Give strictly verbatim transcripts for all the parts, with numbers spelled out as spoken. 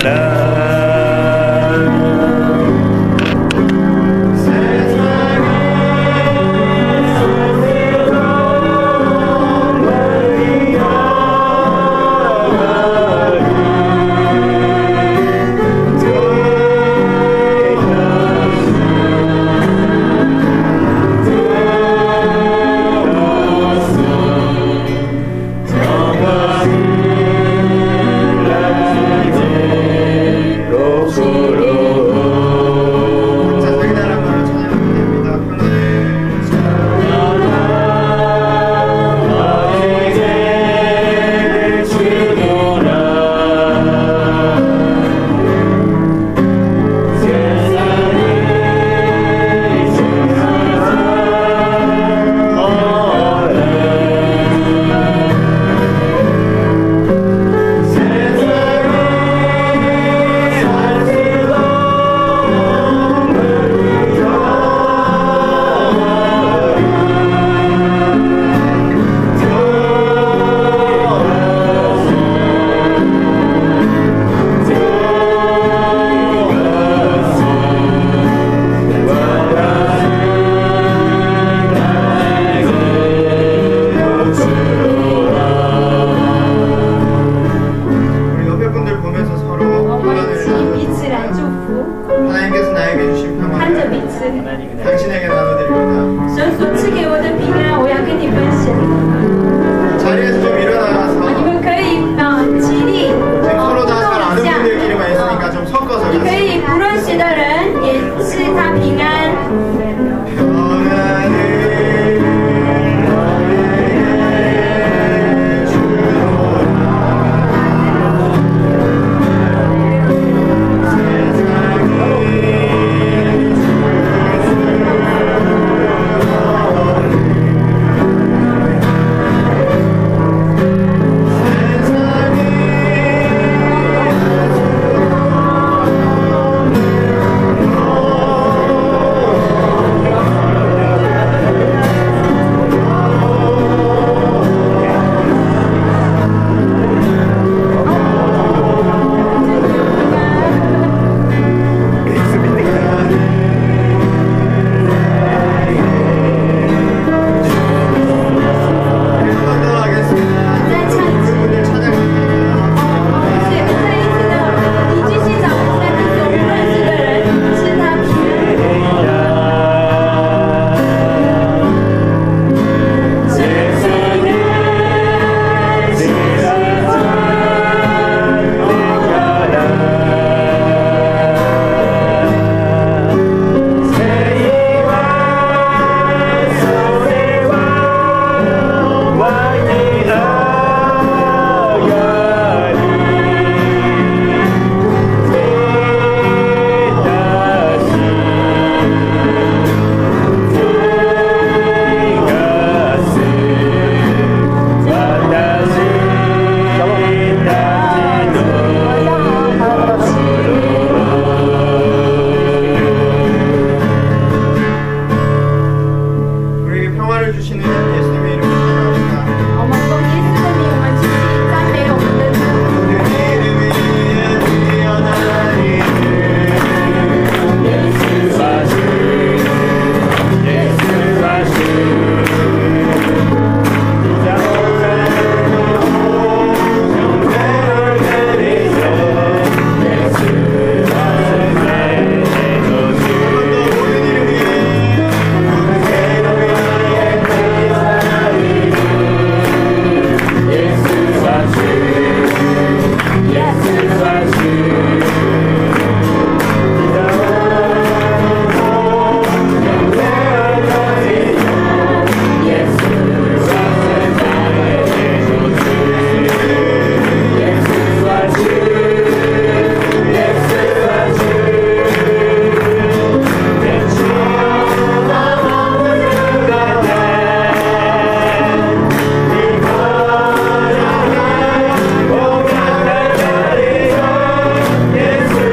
Yes.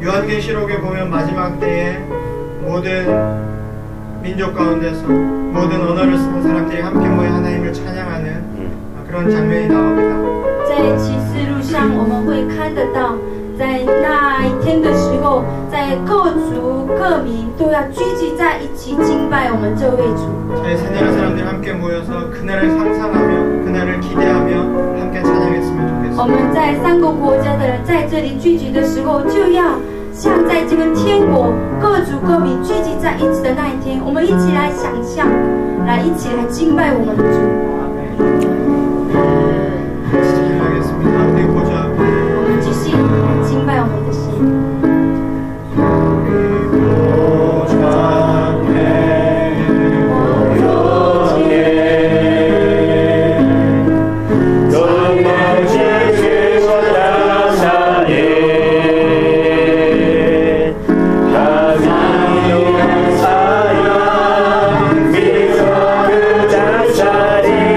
요한계시록에 보면 마지막 때에 모든 민족 가운데서 모든 언어를 쓰는 사람들이 함께 모여 하나님을 찬양하는 그런 장면이 나옵니다. 在启示录上，我们会看得到，在那一天的时候，在各族各民都要聚集在一起敬拜我们这位主。 저희 새나라 사람들이 함께 모여서 그날을 상상하며 그날을 기대하며 함께 찬양했으면 我 좋겠습니다. 们在三个国家的人在这里聚集的时候，就要像在这个天国各族各民聚集在一起的那一天，我们一起来想象，来一起来敬拜我们的主。 찬양하겠습니다. 우리 보좌 앞에 我们继续敬拜我们的神。 Sorry.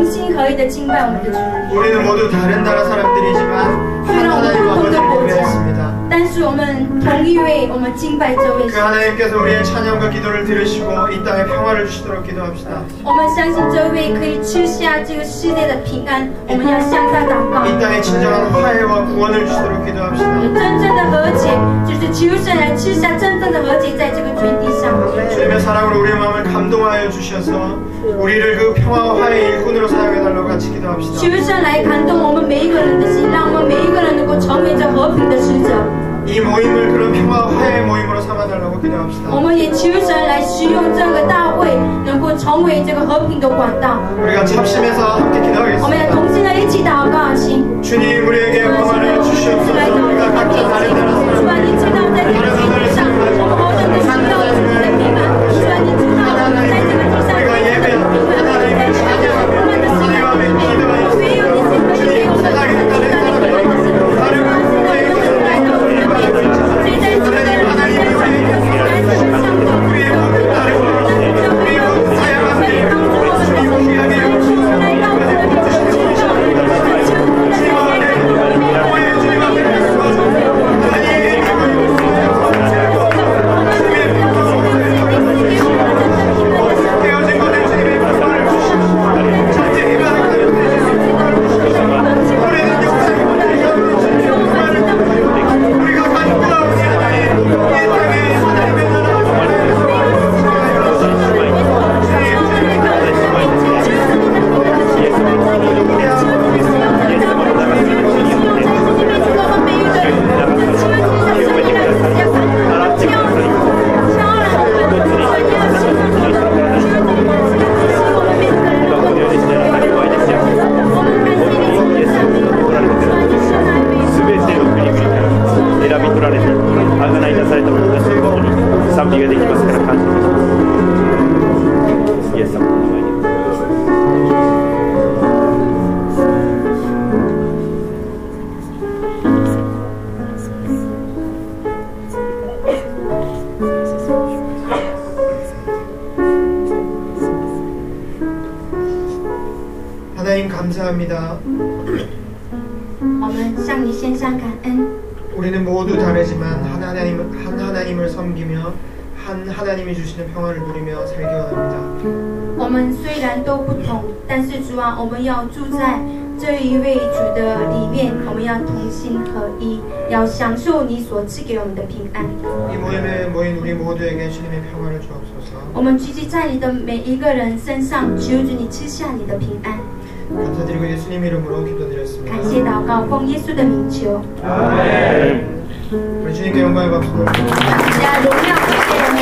同心合一的敬拜我们的主。 우리는 모두 다른 나라 사람들이지만 虽然我们 하나님 不同的 아버지를 国家， 예배했습니다. 但是我们同一位，我们敬拜这位 그 神。 하나님께서 우리의 찬양과 기도를 들으시고 이 땅에 평화를 주시도록 기도합시다. 我们相信这位可以吃下这个世界的平安，我们要向他祷告。 이 땅에 진정한 화해와 구원을 주시도록 기도합시다. 真正的和解，就是求神来吃下真正的和解，在这个全地上。 주님의 사랑으로 우리의 마음을 감동하여 주셔서 우리를 그 평화와 화해의 일꾼으로 사용해달라고 같이 기도합시다. 求神来感动我们每一个人的心，让我们每一个人能够成为这和平的使者。 이 모임을 그런 평화와 화해의 모임으로 삼아달라고 기도합시다. 我们也求神来使用这个大会，能够成为这个和平的管道。 우리가 합심해서 함께 我们要 기도하겠습니다. 同心的一起祷告，请。 주님 우리에게 평화를 주시옵소서. 우리가 각자 다른 나라 主啊，你知道在这个地球上，我们何等的需要主的平安。主啊，你知道在这个地上我们的平安，在这个地上我们的心里面，唯有你是可以给我们的平安的。谁在这个人在这个平安的上头，我们的平安，这唯有你可以帮助我们的心，来到我们的这个地上，求你的来感动每个人，每个人的所有。 하나님 감사합니다. 우리는 모두 다르지만 한 하나님 한 하나님을 섬기며 한 하나님이 주시는 평화를 누리며 살기 원합니다. 我们虽然都不同，但是主啊，我们要住在这一位主的里面，我们要同心合一，要享受你所赐给我们的平安。 이 모임에 모인 우리 모두에게 주님의 평화를 주옵소서. 我们聚集在你的每一个人身上，求主你赐下你的平安。 감사드리고 예수님 이름으로 기도드렸습니다. 感谢祷告，奉耶稣的名求。 아멘. 우리 주님께 영광의 박수. 大家荣耀归给